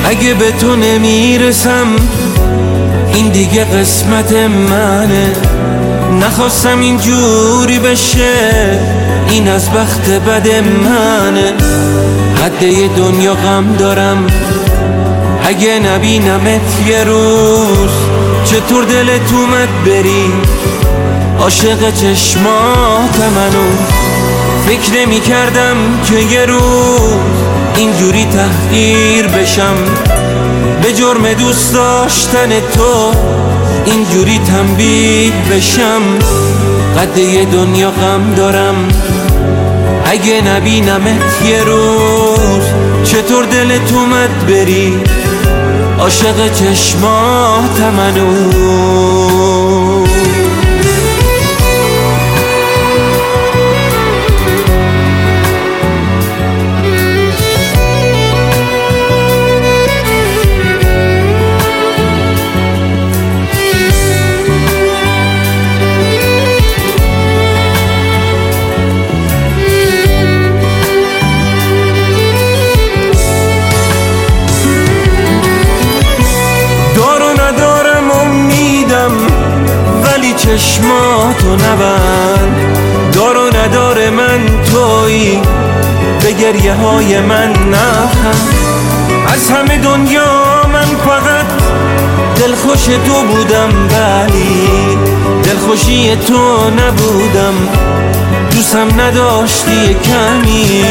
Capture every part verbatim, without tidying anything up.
اگه به تو نمیرسم این دیگه قسمت منه. نخواستم اینجوری بشه، این از بخت بد منه. قده دنیا غم دارم اگه نبینمت یه روز. چطور دلت اومد بری عاشق چشماتم هنوز. فکر نمی کردم که یه روز اینجوری تحقیر بشم، به جرم دوست داشتن تو اینجوری تنبیه بشم. قده دنیا غم دارم اگه نبینمت یه روز. چطور دلت اومد بری عاشق چشماتم هنوز. چشماتو نبند، دار و نداره من تویی، به گریه های من نخند. از همه دنیا من فقط دلخوش تو بودم، ولی دلخوشی تو نبودم. دوستم نداشتی کمی،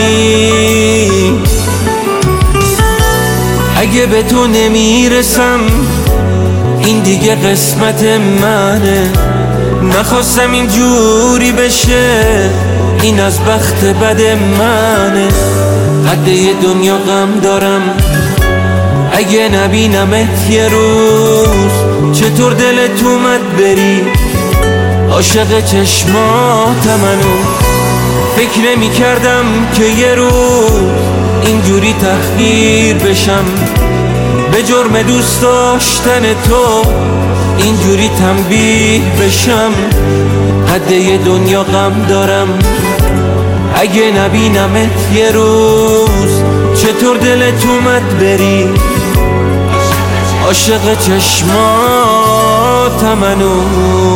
اگه به تو نمیرسم این دیگه قسمت منه. نخواستم اینجوری بشه، این از بخت بد منه. قده دنیا غم دارم اگه نبینمت یه روز. چطور دلت اومد بری عاشق چشماتم هنوز. فکر نمی کردم که یه روز اینجوری تحقیر بشم، به جرم دوست داشتن تو اینجوری تنبیه بشم. قده دنیا غم دارم اگه نبینمت یه روز. چطور دلت اومد بری عاشق چشماتم هنوز.